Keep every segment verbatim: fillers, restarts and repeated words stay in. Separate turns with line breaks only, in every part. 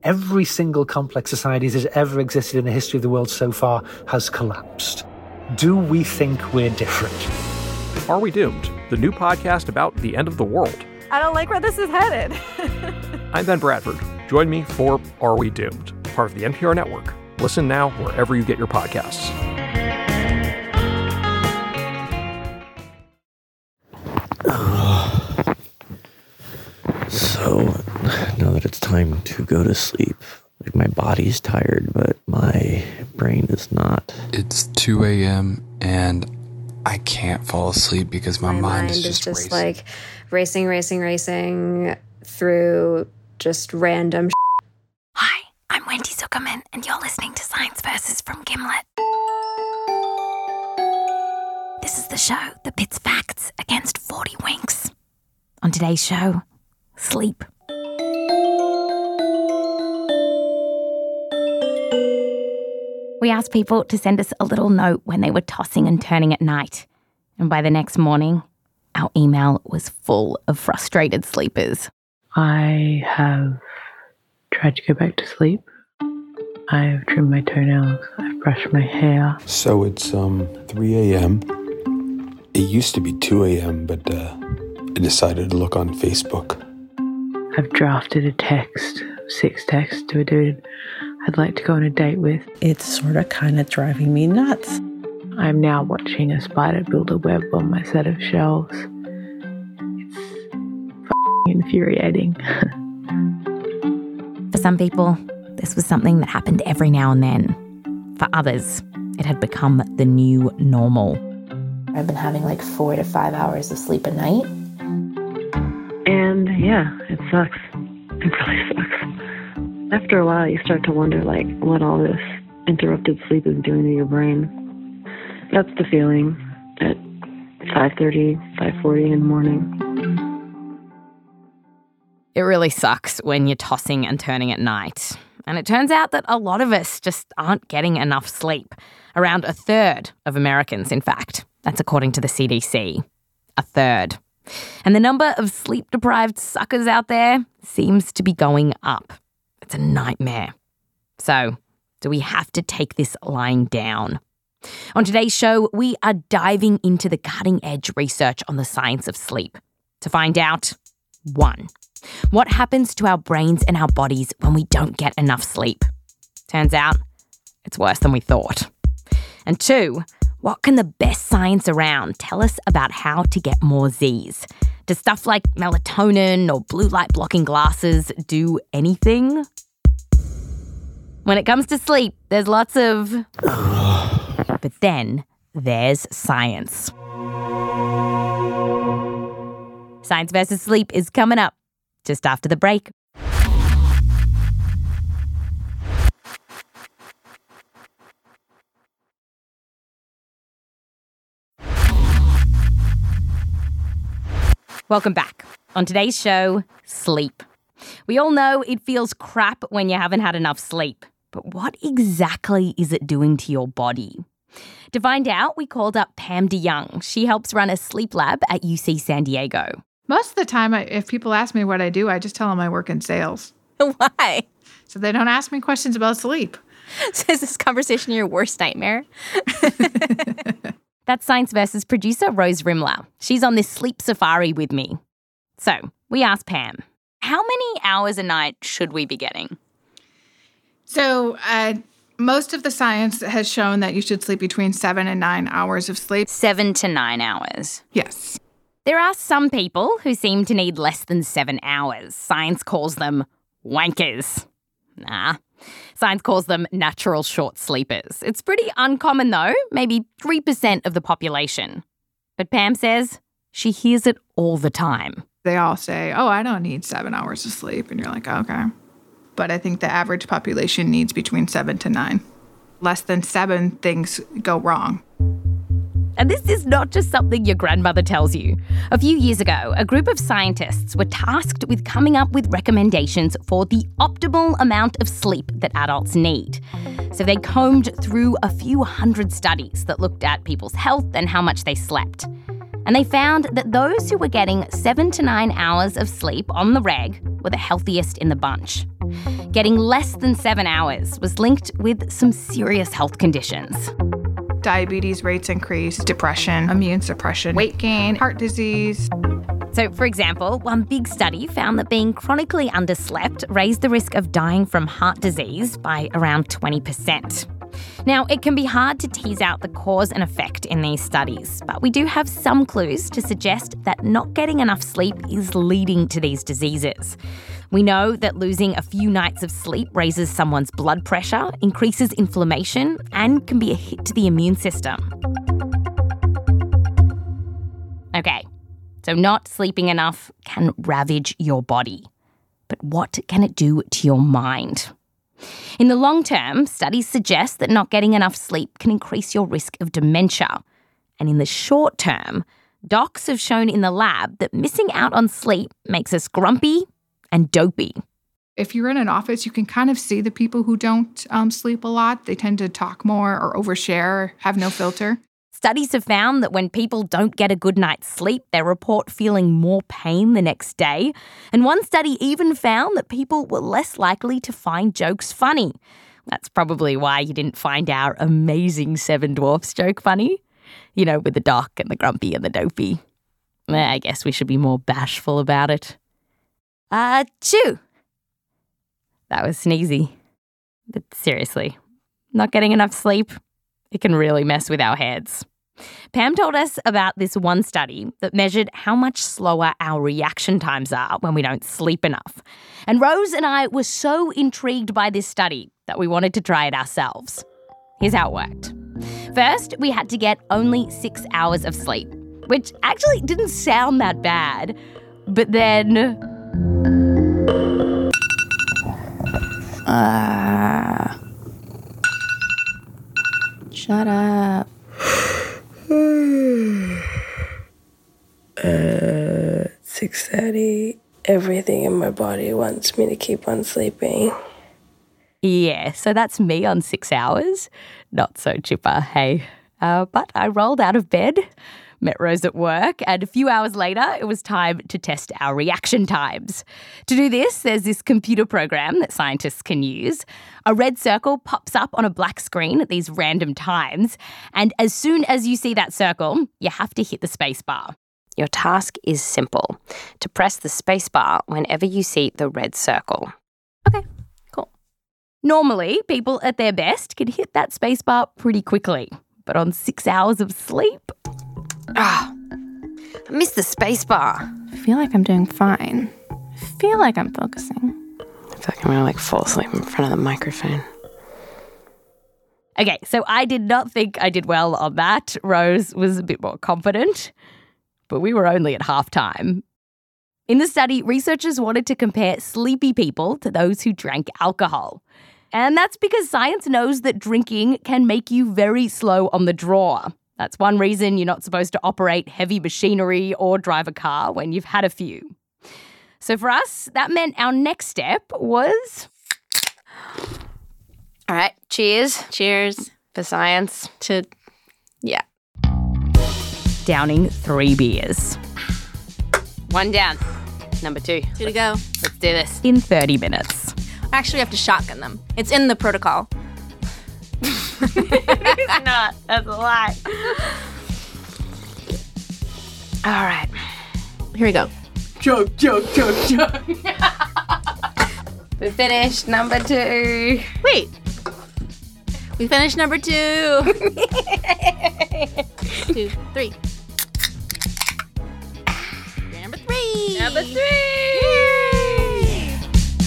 every single complex society that has ever existed in the history of the world so far has collapsed. Do we think we're different?
Are We Doomed? The new podcast about the end of the world.
I don't like where this is headed.
I'm Ben Bradford. Join me for Are We Doomed? Part of the N P R Network. Listen now wherever you get your podcasts.
Uh, so, now that it's time to go to sleep, like my body's tired, but my brain is not.
It's two a.m. and I can't fall asleep because my,
my
mind,
mind
is
is
just,
just
racing.
like racing, racing, racing through just random.
Hi, I'm Wendy Zuckerman, and you're listening to Science Versus from Gimlet. This is the show that pits facts against forty winks. On today's show, sleep. We asked people to send us a little note when they were tossing and turning at night. And by the next morning, our email was full of frustrated sleepers.
I have tried to go back to sleep. I've trimmed my toenails. I've brushed my hair.
So it's um three a.m. It used to be two a.m., but uh, I decided to look on Facebook.
I've drafted a text, six texts to a dude I'd like to go on a date with.
It's sort of kind of driving me nuts.
I'm now watching a spider build a web on my set of shelves. It's f***ing infuriating.
For some people, this was something that happened every now and then. For others, it had become the new normal.
I've been having like four to five hours of sleep a night.
And yeah, it sucks. It really sucks. After a while, you start to wonder, like, what all this interrupted sleep is doing to your brain. That's the feeling at five thirty, five forty in the morning.
It really sucks when you're tossing and turning at night. And it turns out that a lot of us just aren't getting enough sleep. Around a third of Americans, in fact. That's according to the C D C. A third. And the number of sleep-deprived suckers out there seems to be going up. It's a nightmare. So, do we have to take this lying down? On today's show, we are diving into the cutting-edge research on the science of sleep to find out, one, what happens to our brains and our bodies when we don't get enough sleep? Turns out, it's worse than we thought. And two, what can the best science around tell us about how to get more Z's? Does stuff like melatonin or blue light blocking glasses do anything? When it comes to sleep, there's lots of... but then there's science. Science versus Sleep is coming up just after the break. Welcome back. On today's show, sleep. We all know it feels crap when you haven't had enough sleep. But what exactly is it doing to your body? To find out, we called up Pam DeYoung. She helps run a sleep lab at U C San Diego.
Most of the time, I, if people ask me what I do, I just tell them I work in sales.
Why?
So they don't ask me questions about sleep.
So is this conversation your worst nightmare?
That's Science Versus producer Rose Rimler. She's on this sleep safari with me. So, we asked Pam,
how many hours a night should we be getting?
So, uh, most of the science has shown that you should sleep between seven and nine hours of sleep.
Seven to nine hours?
Yes.
There are some people who seem to need less than seven hours. Science calls them wankers. Nah. Science calls them natural short sleepers. It's pretty uncommon though, maybe three percent of the population. But Pam says she hears it all the time.
They all say, oh, I don't need seven hours of sleep. And you're like, okay. But I think the average population needs between seven to nine. Less than seven, things go wrong.
And this is not just something your grandmother tells you. A few years ago, a group of scientists were tasked with coming up with recommendations for the optimal amount of sleep that adults need. So they combed through a few hundred studies that looked at people's health and how much they slept. And they found that those who were getting seven to nine hours of sleep on the reg were the healthiest in the bunch. getting less than seven hours was linked with some serious health conditions.
Diabetes rates increase, depression, immune suppression, weight gain, heart disease.
So, for example, one big study found that being chronically underslept raised the risk of dying from heart disease by around twenty percent. Now, it can be hard to tease out the cause and effect in these studies, but we do have some clues to suggest that not getting enough sleep is leading to these diseases. We know that losing a few nights of sleep raises someone's blood pressure, increases inflammation, and can be a hit to the immune system. Okay, so not sleeping enough can ravage your body. But what can it do to your mind? In the long term, studies suggest that not getting enough sleep can increase your risk of dementia. And in the short term, docs have shown in the lab that missing out on sleep makes us grumpy and dopey.
If you're in an office, you can kind of see the people who don't um, sleep a lot. They tend to talk more or overshare, have no filter.
Studies have found that when people don't get a good night's sleep, they report feeling more pain the next day. And one study even found that people were less likely to find jokes funny. That's probably why you didn't find our amazing Seven Dwarfs joke funny. You know, with the doc and the grumpy and the dopey. I guess we should be more bashful about it. Uh, chew. That was sneezy. But seriously, not getting enough sleep, it can really mess with our heads. Pam told us about this one study that measured how much slower our reaction times are when we don't sleep enough. And Rose and I were so intrigued by this study that we wanted to try it ourselves. Here's how it worked. First, we had to get only six hours of sleep, which actually didn't sound that bad. But then...
Ah... Uh... Shut up.
uh, six thirty. Everything in my body wants me to keep on sleeping.
Yeah, so that's me on six hours. Not so chipper, hey. Uh, but I rolled out of bed, met Rose at work, and a few hours later, it was time to test our reaction times. To do this, there's this computer program that scientists can use. A red circle pops up on a black screen at these random times, and as soon as you see that circle, you have to hit the space bar. Your task is simple, to press the space bar whenever you see the red circle. Okay, cool. Normally, people at their best can hit that space bar pretty quickly, but on six hours of sleep... Ah, I missed the space bar.
I feel like I'm doing fine. I feel like I'm focusing.
I feel like I'm gonna like fall asleep in front of the microphone.
Okay, so I did not think I did well on that. Rose was a bit more confident, but we were only at halftime. In the study, researchers wanted to compare sleepy people to those who drank alcohol. And that's because science knows that drinking can make you very slow on the draw. That's one reason you're not supposed to operate heavy machinery or drive a car when you've had a few. So for us, that meant our next step was...
All right, cheers. Cheers. For science. To, yeah.
Downing three beers.
One down. Number two.
Two to go.
Let's do this.
In thirty minutes.
Actually, we have to shotgun them. It's in the protocol.
It's not. That's a lie. All right.
Here we go.
Chug, chug, chug, chug. We finished number two.
Wait. We finished number two. Two, three. Number three.
Number three.
Yay.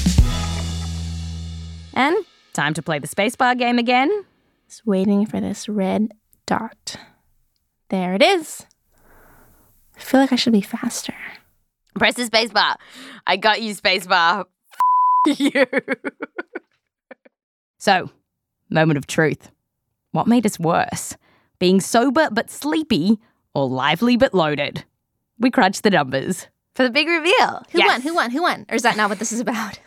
And time to play the spacebar game again.
Just waiting for this red dot. There it is. I feel like I should be faster.
Press the spacebar. I got you, spacebar. F- you.
So, moment of truth. What made us worse? Being sober but sleepy, or lively but loaded? We crunched the numbers.
For the big reveal.
Who
Yes.
won? Who won? Who won? Or is that not what this is about?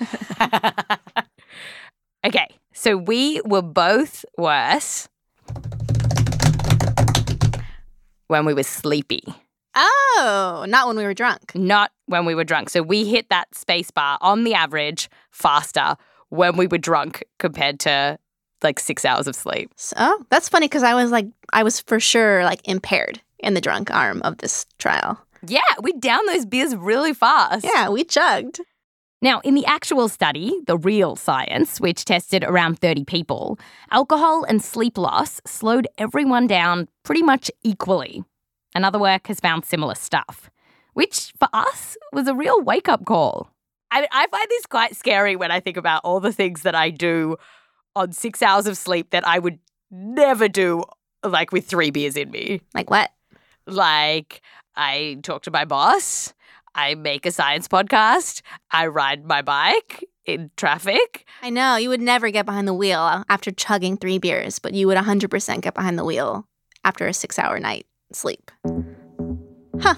Okay, so we were both worse when we were sleepy.
Oh, not when we were drunk.
Not when we were drunk. So we hit that space bar on the average faster when we were drunk compared to like six hours of sleep.
So, oh, that's funny because I was like, I was for sure like impaired in the drunk arm of this trial.
Yeah, we downed those beers really fast.
Yeah, we chugged.
Now, in the actual study, the real science, which tested around thirty people, alcohol and sleep loss slowed everyone down pretty much equally. Another work has found similar stuff, which for us was a real wake-up call. I, I find this quite scary when I think about all the things that I do on six hours of sleep that I would never do, like, with three beers in me.
Like what?
Like, I talk to my boss, I make a science podcast, I ride my bike in traffic.
I know, you would never get behind the wheel after chugging three beers, but you would one hundred percent get behind the wheel after a six-hour night sleep. Huh.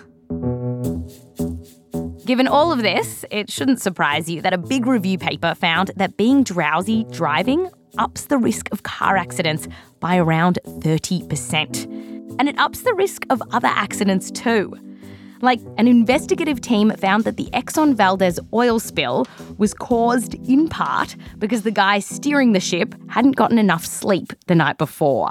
Given all of this, it shouldn't surprise you that a big review paper found that being drowsy driving ups the risk of car accidents by around thirty percent. And it ups the risk of other accidents too. Like, an investigative team found that the Exxon Valdez oil spill was caused in part because the guy steering the ship hadn't gotten enough sleep the night before.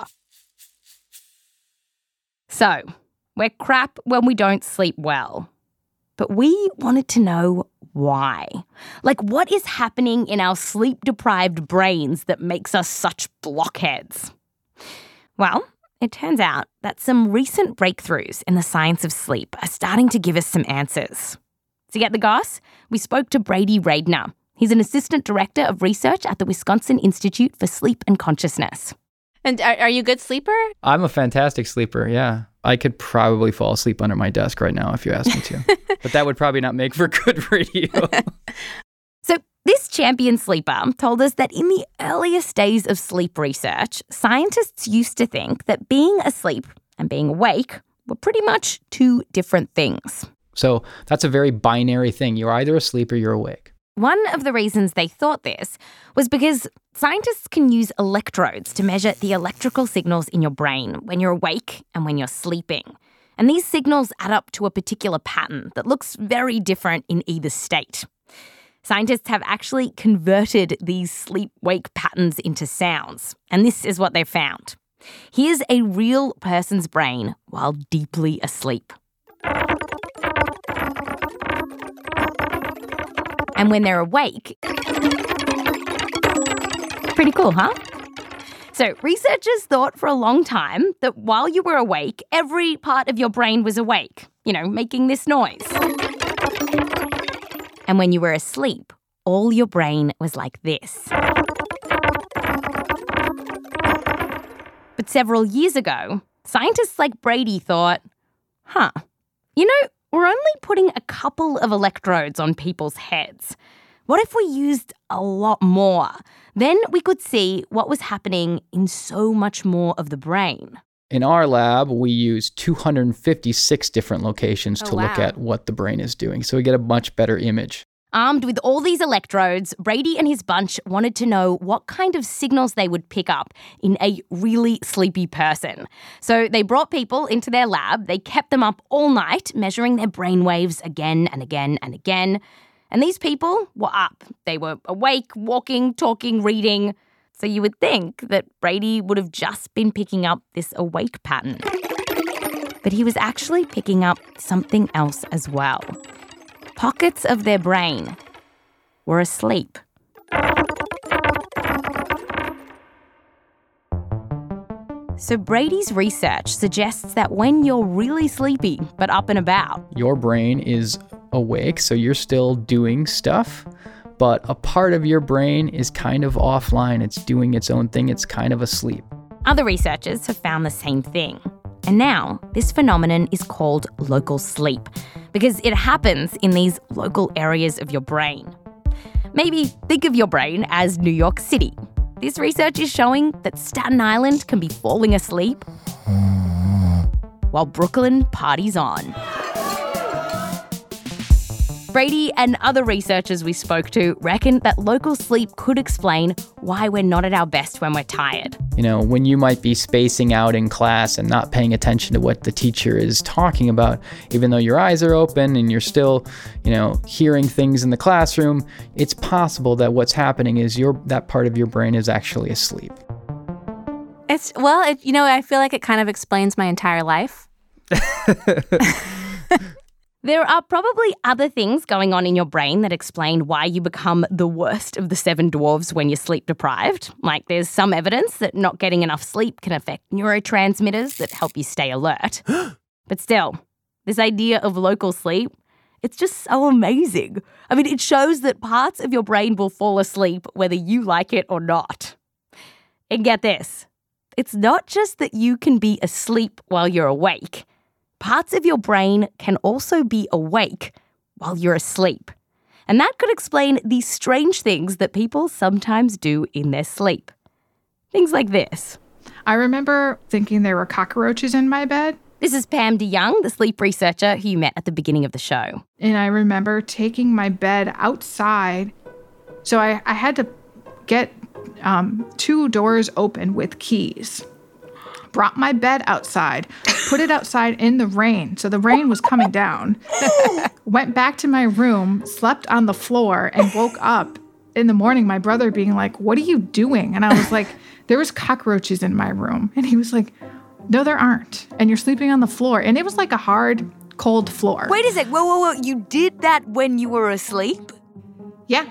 So, we're crap when we don't sleep well. But we wanted to know why. Like, what is happening in our sleep-deprived brains that makes us such blockheads? Well, it turns out that some recent breakthroughs in the science of sleep are starting to give us some answers. To get the goss, we spoke to Brady Radner. He's an assistant director of research at the Wisconsin Institute for Sleep and Consciousness.
And are, are you a good sleeper?
I'm a fantastic sleeper, yeah. I could probably fall asleep under my desk right now if you asked me to. But that would probably not make for good radio.
So this champion sleeper told us that in the earliest days of sleep research, scientists used to think that being asleep and being awake were pretty much two different things.
So that's a very binary thing. You're either asleep or you're awake.
One of the reasons they thought this was because scientists can use electrodes to measure the electrical signals in your brain when you're awake and when you're sleeping. And these signals add up to a particular pattern that looks very different in either state. Scientists have actually converted these sleep-wake patterns into sounds, and this is what they found. Here's a real person's brain while deeply asleep. And when they're awake, pretty cool, huh? So researchers thought for a long time that while you were awake, every part of your brain was awake, you know, making this noise. And when you were asleep, all your brain was like this. But several years ago, scientists like Brady thought, huh, you know, we're only putting a couple of electrodes on people's heads. What if we used a lot more? Then we could see what was happening in so much more of the brain.
In our lab, we use two hundred fifty-six different locations
Oh,
to look
wow.
at what the brain is doing, so we get a much better image.
Armed with all these electrodes, Brady and his bunch wanted to know what kind of signals they would pick up in a really sleepy person. So they brought people into their lab, they kept them up all night, measuring their brain waves again and again and again. And these people were up. They were awake, walking, talking, reading. So you would think that Brady would have just been picking up this awake pattern. But he was actually picking up something else as well. Pockets of their brain were asleep. So Brady's research suggests that when you're really sleepy but up and about,
Your brain is awake, so you're still doing stuff, but a part of your brain is kind of offline. It's doing its own thing. It's kind of asleep.
other researchers have found the same thing. And now, this phenomenon is called local sleep because it happens in these local areas of your brain. Maybe think of your brain as New York City. This research is showing that Staten Island can be falling asleep while Brooklyn parties on. Brady and other researchers we spoke to reckon that local sleep could explain why we're not at our best when we're tired.
You know, when you might be spacing out in class and not paying attention to what the teacher is talking about, even though your eyes are open and you're still, you know, hearing things in the classroom, it's possible that what's happening is your that part of your brain is actually asleep.
It's, well, it, you know, I feel like it kind of explains my entire life.
There are probably other things going on in your brain that explain why you become the worst of the seven dwarves when you're sleep deprived. Like there's some evidence that not getting enough sleep can affect neurotransmitters that help you stay alert. But still, this idea of local sleep, it's just so amazing. I mean, it shows that parts of your brain will fall asleep whether you like it or not. And get this, it's not just that you can be asleep while you're awake. Parts of your brain can also be awake while you're asleep. And that could explain these strange things that people sometimes do in their sleep. Things like this.
I remember thinking there were cockroaches in my bed.
This is Pam DeYoung, the sleep researcher who you met at the beginning of the show.
And I remember taking my bed outside. So I, I had to get um, two doors open with keys. Brought my bed outside, put it outside in the rain. So the rain was coming down. Went back to my room, slept on the floor, and woke up in the morning, my brother being like, "What are you doing?" And I was like, "There was cockroaches in my room." And he was like, "No, there aren't. And you're sleeping on the floor." And it was like a hard, cold floor.
Wait a sec. Whoa, whoa, whoa. You did that when you were asleep?
Yeah.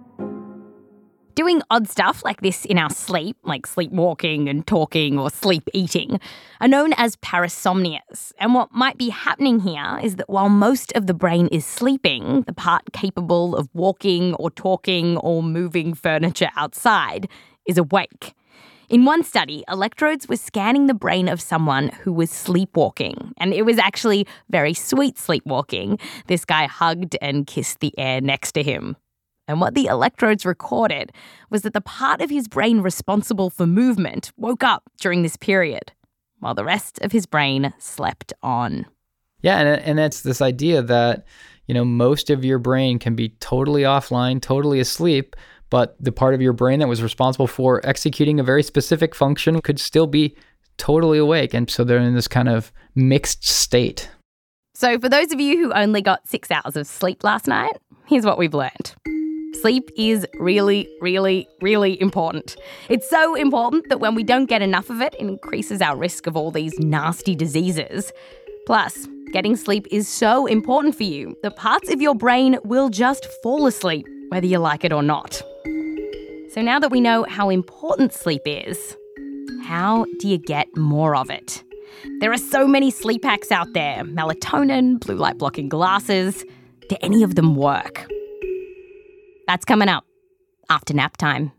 Doing odd stuff like this in our sleep, like sleepwalking and talking or sleep eating, are known as parasomnias. And what might be happening here is that while most of the brain is sleeping, the part capable of walking or talking or moving furniture outside is awake. In one study, electrodes were scanning the brain of someone who was sleepwalking. And it was actually very sweet sleepwalking. This guy hugged and kissed the air next to him. And what the electrodes recorded was that the part of his brain responsible for movement woke up during this period, while the rest of his brain slept on.
Yeah, and and that's this idea that, you know, most of your brain can be totally offline, totally asleep, but the part of your brain that was responsible for executing a very specific function could still be totally awake. And so they're in this kind of mixed state.
So for those of you who only got six hours of sleep last night, here's what we've learned. Sleep is really, really, really important. It's so important that when we don't get enough of it, it increases our risk of all these nasty diseases. Plus, getting sleep is so important for you that parts of your brain will just fall asleep, whether you like it or not. So now that we know how important sleep is, how do you get more of it? There are so many sleep hacks out there. Melatonin, blue light blocking glasses. Do any of them work? That's coming up after nap time.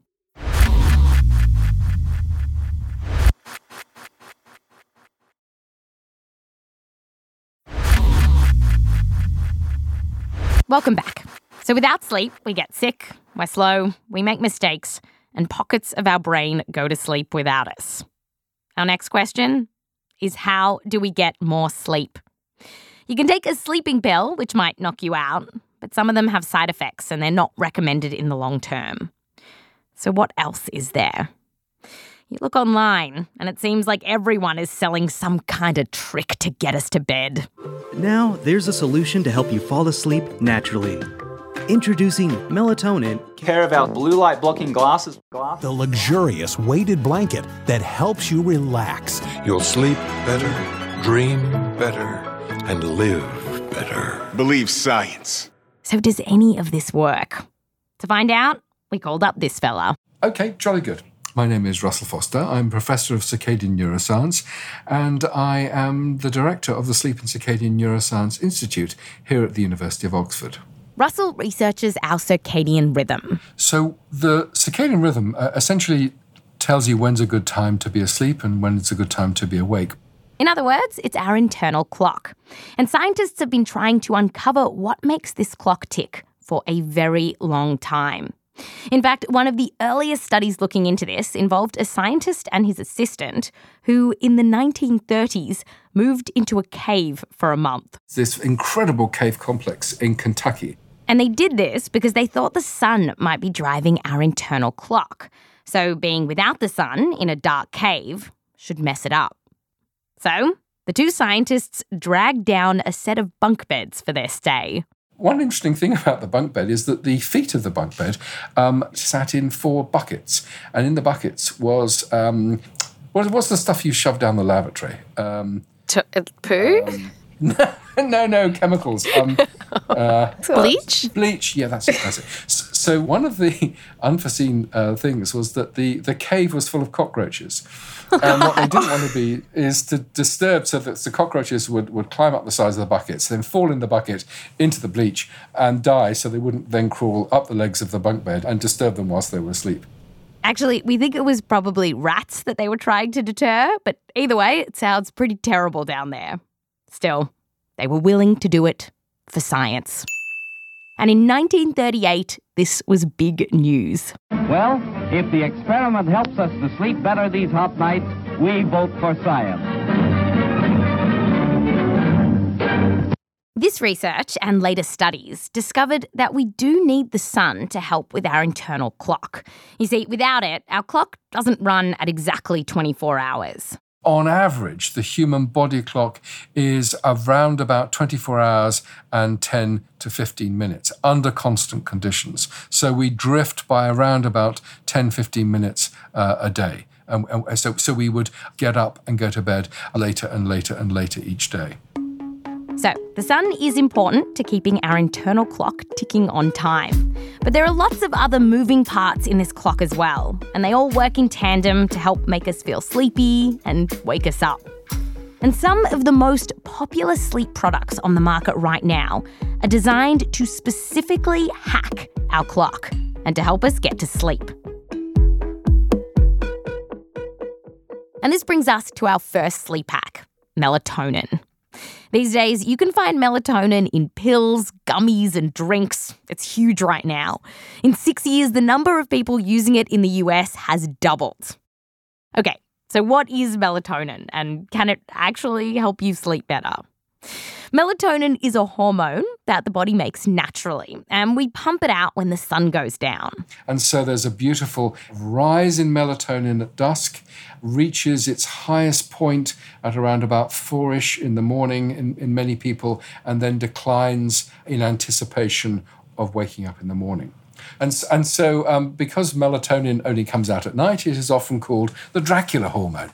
Welcome back. So without sleep, we get sick, we're slow, we make mistakes, and pockets of our brain go to sleep without us. Our next question is, how do we get more sleep? You can take a sleeping pill, which might knock you out, but some of them have side effects and they're not recommended in the long term. So what else is there? You look online and it seems like everyone is selling some kind of trick to get us to bed.
Now there's a solution to help you fall asleep naturally. Introducing melatonin.
Caraval blue light blocking glasses.
The luxurious weighted blanket that helps you relax.
You'll sleep better, dream better, and live better.
Believe science.
So does any of this work? To find out, we called up this fella.
Okay, jolly good. My name is Russell Foster. I'm Professor of Circadian Neuroscience, and I am the Director of the Sleep and Circadian Neuroscience Institute here at the University of Oxford.
Russell researches our circadian rhythm.
So the circadian rhythm uh, essentially tells you when's a good time to be asleep and when it's a good time to be awake.
In other words, it's our internal clock. And scientists have been trying to uncover what makes this clock tick for a very long time. In fact, one of the earliest studies looking into this involved a scientist and his assistant who, in the nineteen thirties, moved into a cave for a month.
This incredible cave complex in Kentucky.
And they did this because they thought the sun might be driving our internal clock. So being without the sun in a dark cave should mess it up. So the two scientists dragged down a set of bunk beds for their stay.
One interesting thing about the bunk bed is that the feet of the bunk bed um, sat in four buckets. And in the buckets was, um, what, what's the stuff you shove down the lavatory? Um,
T- uh, poo?
Um, no, no, chemicals. Um, uh,
Bleach?
Bleach, yeah, that's it. That's it. So, so one of the unforeseen uh, things was that the, the cave was full of cockroaches. And what they didn't want to be is to disturb so that the cockroaches would, would climb up the sides of the buckets, then fall in the bucket into the bleach and die so they wouldn't then crawl up the legs of the bunk bed and disturb them whilst they were asleep.
Actually, we think it was probably rats that they were trying to deter, but either way, it sounds pretty terrible down there. Still, they were willing to do it for science. And in nineteen thirty-eight, this was big news.
Well, if the experiment helps us to sleep better these hot nights, we vote for science.
This research and later studies discovered that we do need the sun to help with our internal clock. You see, without it, our clock doesn't run at exactly twenty-four hours.
On average, the human body clock is around about twenty-four hours and ten to fifteen minutes under constant conditions. So we drift by around about ten, fifteen minutes uh, a day. And, and so, so we would get up and go to bed later and later and later each day.
So, the sun is important to keeping our internal clock ticking on time. But there are lots of other moving parts in this clock as well, and they all work in tandem to help make us feel sleepy and wake us up. And some of the most popular sleep products on the market right now are designed to specifically hack our clock and to help us get to sleep. And this brings us to our first sleep hack, melatonin. These days, you can find melatonin in pills, gummies, and drinks. It's huge right now. In six years, the number of people using it in the U S has doubled. Okay, so what is melatonin, and can it actually help you sleep better? Melatonin is a hormone that the body makes naturally, and we pump it out when the sun goes down.
And so there's a beautiful rise in melatonin at dusk, reaches its highest point at around about four-ish in the morning in, in many people, and then declines in anticipation of waking up in the morning. And, and so um, because melatonin only comes out at night, it is often called the Dracula hormone.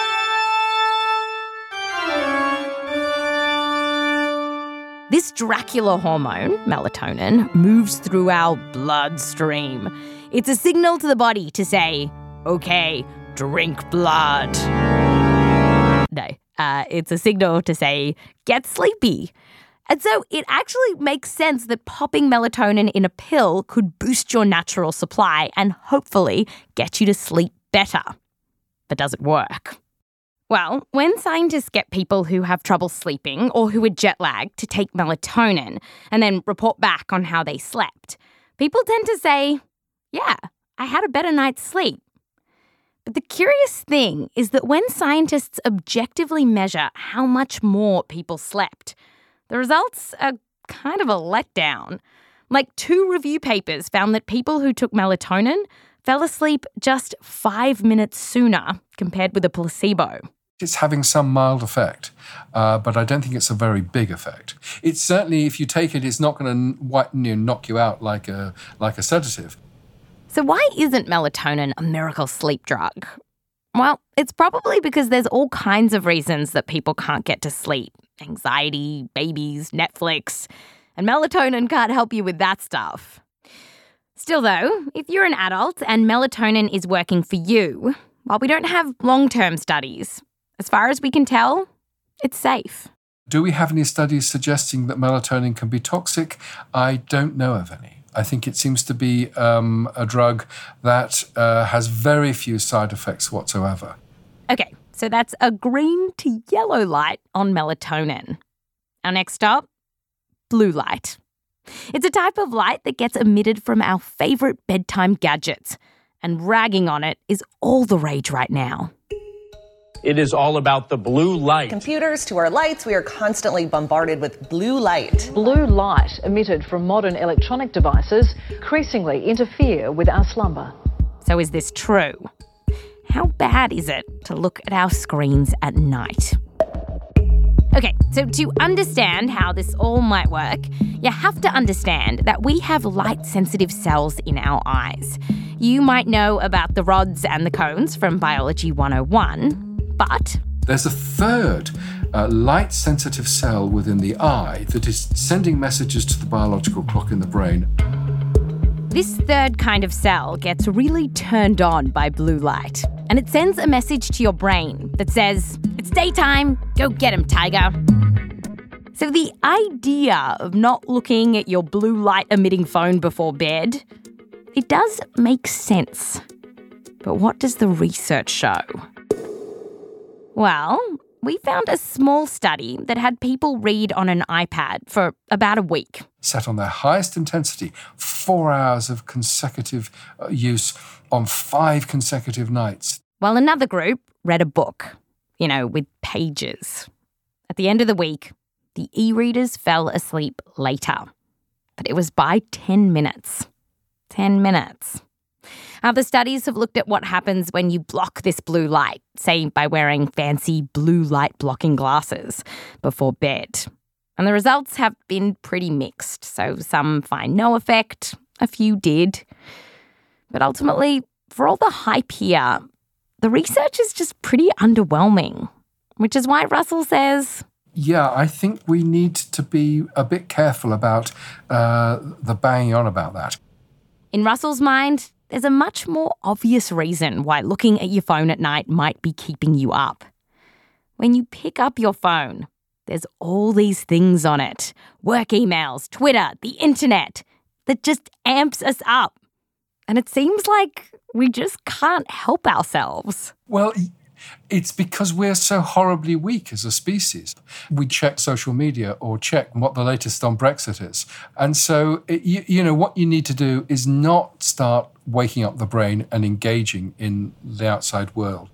This Dracula hormone, melatonin, moves through our bloodstream. It's a signal to the body to say, okay, drink blood. No, uh, it's a signal to say, get sleepy. And so it actually makes sense that popping melatonin in a pill could boost your natural supply and hopefully get you to sleep better. But does it work? Well, when scientists get people who have trouble sleeping or who are jet lagged to take melatonin and then report back on how they slept, people tend to say, yeah, I had a better night's sleep. But the curious thing is that when scientists objectively measure how much more people slept, the results are kind of a letdown. Like two review papers found that people who took melatonin fell asleep just five minutes sooner compared with a placebo.
It's having some mild effect, uh, but I don't think it's a very big effect. It's certainly, if you take it, it's not going to you know, knock you out like a like a sedative.
So why isn't melatonin a miracle sleep drug? Well, it's probably because there's all kinds of reasons that people can't get to sleep. Anxiety, babies, Netflix, and melatonin can't help you with that stuff. Still though, if you're an adult and melatonin is working for you, while we don't have long-term studies, as far as we can tell, it's safe.
Do we have any studies suggesting that melatonin can be toxic? I don't know of any. I think it seems to be um, a drug that uh, has very few side effects whatsoever.
Okay, so that's a green to yellow light on melatonin. Our next stop, blue light. It's a type of light that gets emitted from our favourite bedtime gadgets, and ragging on it is all the rage right now.
It is all about the blue light.
Computers to our lights, we are constantly bombarded with blue light.
Blue light emitted from modern electronic devices increasingly interfere with our slumber.
So is this true? How bad is it to look at our screens at night? Okay, so to understand how this all might work, you have to understand that we have light-sensitive cells in our eyes. You might know about the rods and the cones from Biology one oh one, but
there's a third uh, light-sensitive cell within the eye that is sending messages to the biological clock in the brain.
This third kind of cell gets really turned on by blue light, and it sends a message to your brain that says, "It's daytime, go get him, tiger." So the idea of not looking at your blue light-emitting phone before bed, it does make sense. But what does the research show? Well, we found a small study that had people read on an iPad for about a week.
Set on their highest intensity, four hours of consecutive uh, use on five consecutive nights.
While another group read a book, you know, with pages. At the end of the week, the e-readers fell asleep later. But it was by ten minutes. ten minutes. Other studies have looked at what happens when you block this blue light, say by wearing fancy blue light blocking glasses before bed. And the results have been pretty mixed. So some find no effect, a few did. But ultimately, for all the hype here, the research is just pretty underwhelming, which is why Russell says,
yeah, I think we need to be a bit careful about uh, the banging on about that.
In Russell's mind, there's a much more obvious reason why looking at your phone at night might be keeping you up. When you pick up your phone, there's all these things on it. Work emails, Twitter, the internet, that just amps us up. And it seems like we just can't help ourselves.
Well, it's because we're so horribly weak as a species. We check social media or check what the latest on Brexit is. And so, it, you, you know, what you need to do is not start waking up the brain and engaging in the outside world.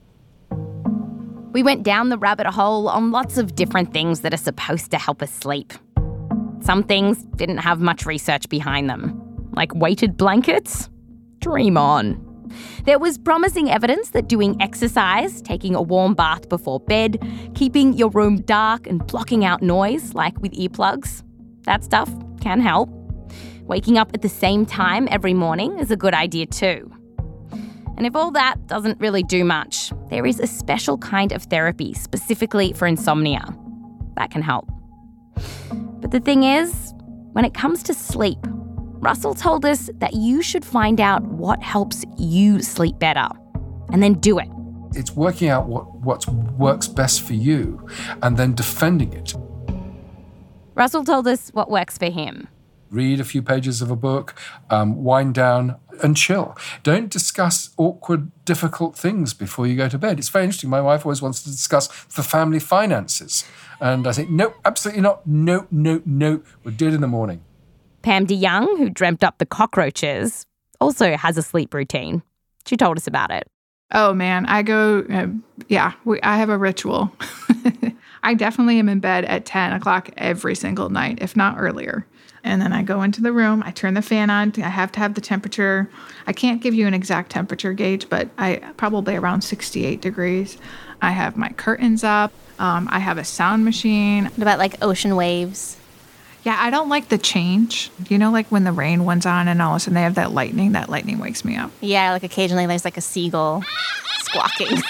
We went down the rabbit hole on lots of different things that are supposed to help us sleep. Some things didn't have much research behind them, like weighted blankets. Dream on. There was promising evidence that doing exercise, taking a warm bath before bed, keeping your room dark and blocking out noise, like with earplugs, that stuff can help. Waking up at the same time every morning is a good idea too. And if all that doesn't really do much, there is a special kind of therapy specifically for insomnia. That can help. But the thing is, when it comes to sleep, Russell told us that you should find out what helps you sleep better and then do it.
It's working out what, what works best for you and then defending it.
Russell told us what works for him.
Read a few pages of a book, um, wind down and chill. Don't discuss awkward, difficult things before you go to bed. It's very interesting. My wife always wants to discuss the family finances. And I say, no, absolutely not. No, no, no. We'll do it in the morning.
Pam DeYoung, who dreamt up the cockroaches, also has a sleep routine. She told us about it.
Oh, man. I go, uh, yeah, we, I have a ritual. I definitely am in bed at ten o'clock every single night, if not earlier. And then I go into the room. I turn the fan on. I have to have the temperature. I can't give you an exact temperature gauge, but I probably around sixty-eight degrees. I have my curtains up. Um, I have a sound machine.
What about like ocean waves?
Yeah, I don't like the change. You know, like when the rain one's on and all of a sudden they have that lightning. That lightning wakes me up.
Yeah, like occasionally there's like a seagull squawking.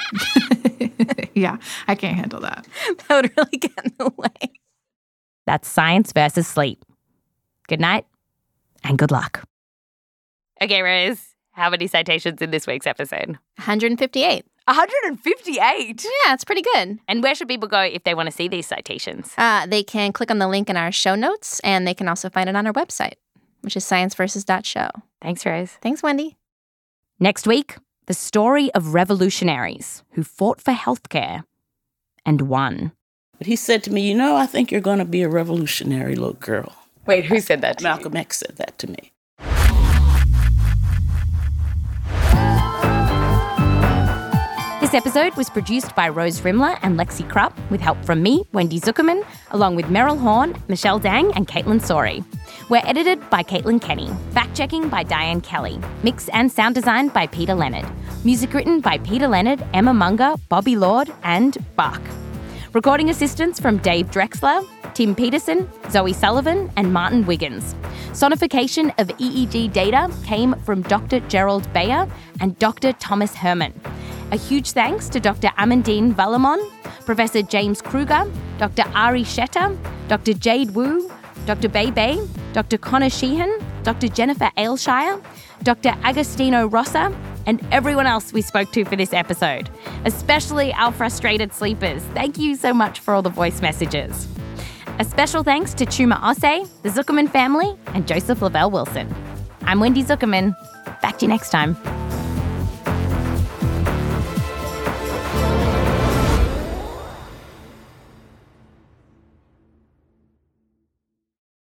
Yeah, I can't handle that.
That would really get in the way.
That's science versus sleep. Good night and good luck. Okay, Rose, how many citations in this week's episode?
one hundred fifty-eight.
one hundred fifty-eight?
Yeah, it's pretty good.
And where should people go if they want to see these citations?
Uh, they can click on the link in our show notes, and they can also find it on our website, which is science versus dot show.
Thanks, Rose.
Thanks, Wendy.
Next week, the story of revolutionaries who fought for healthcare and won.
But he said to me, you know, I think you're going to be a revolutionary little girl.
Wait, who said that to
Malcolm
you?
X said that to me.
This episode was produced by Rose Rimler and Lexi Krupp, with help from me, Wendy Zuckerman, along with Meryl Horn, Michelle Dang, and Caitlin Sori. We're edited by Caitlin Kenny, fact-checking by Diane Kelly, mix and sound design by Peter Leonard, music written by Peter Leonard, Emma Munger, Bobby Lord, and Bach. Recording assistance from Dave Drexler, Tim Peterson, Zoe Sullivan, and Martin Wiggins. Sonification of E E G data came from Doctor Gerald Bayer and Doctor Thomas Herman. A huge thanks to Doctor Amandine Valamon, Professor James Kruger, Doctor Ari Shetter, Doctor Jade Wu, Doctor Bebe, Doctor Connor Sheehan, Doctor Jennifer Ailshire, Doctor Agostino Rossa, and everyone else we spoke to for this episode, especially our frustrated sleepers. Thank you so much for all the voice messages. A special thanks to Chuma Osei, the Zuckerman family, and Joseph Lavelle Wilson. I'm Wendy Zuckerman. Back to you next time.